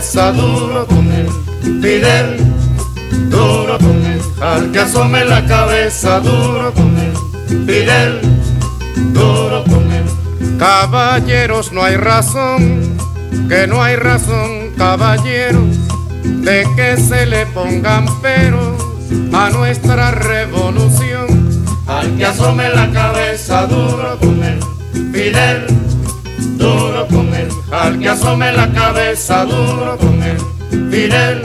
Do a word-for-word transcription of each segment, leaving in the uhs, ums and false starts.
cabeza, duro con él. Fidel, duro con él. Al que asome la cabeza, duro con él. Fidel, duro con él. Caballeros, no hay razón, que no hay razón, caballeros, de que se le pongan peros a nuestra revolución. Al que asome la cabeza, duro con él. Fidel, duro con él. Al que asome la cabeza, duro con él. Fidel,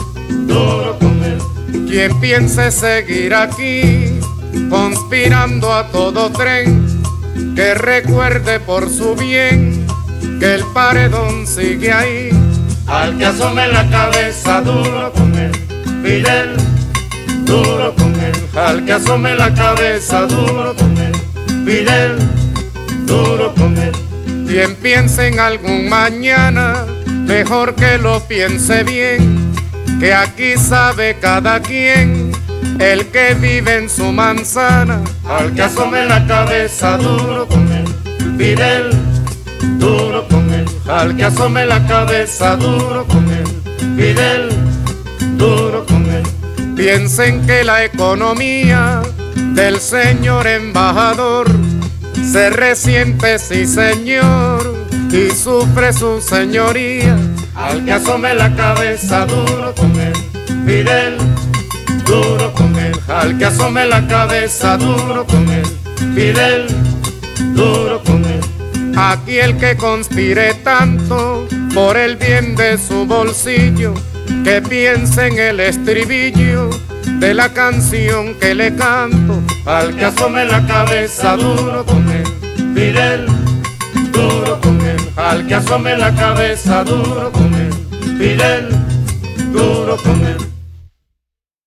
duro con él. Quien piense seguir aquí, conspirando a todo tren, que recuerde por su bien que el paredón sigue ahí. Al que asome la cabeza, duro con él. Fidel, duro con él. Al que asome la cabeza, duro con él. Fidel, duro con él. Quien piense en algún mañana, mejor que lo piense bien, que aquí sabe cada quien, el que vive en su manzana. Al que asome la cabeza, duro con él. Fidel, duro con él. Al que asome la cabeza, duro con él. Fidel, duro con él. Piensen que la economía del señor embajador se resiente, sí señor, y sufre su señoría. Al que asome la cabeza, duro con él. Fidel, duro con él. Al que asome la cabeza, duro con él. Fidel, duro con él. Aquí el que conspire tanto por el bien de su bolsillo, que piense en el estribillo de la canción que le canto. Al que asome la cabeza, duro con él. Fidel, duro con él. Al que asome la cabeza, duro con él. Fidel, duro con él.